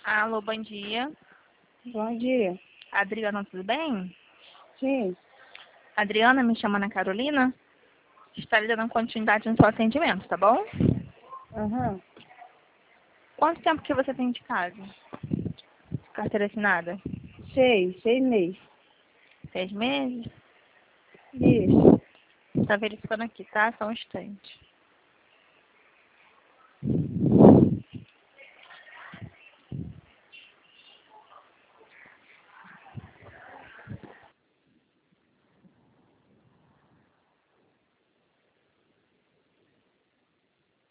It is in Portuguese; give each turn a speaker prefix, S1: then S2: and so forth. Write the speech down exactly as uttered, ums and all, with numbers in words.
S1: Alô, bom dia.
S2: Bom dia.
S1: Adriana, tudo bem?
S2: Sim.
S1: Adriana, me chama Ana Carolina. Está lhe dando continuidade no seu atendimento, tá bom?
S2: Aham.
S1: Quanto tempo que você tem de casa? Carteira assinada?
S2: Sei, seis meses.
S1: Seis meses?
S2: Isso.
S1: Tá verificando aqui, tá? Só um instante.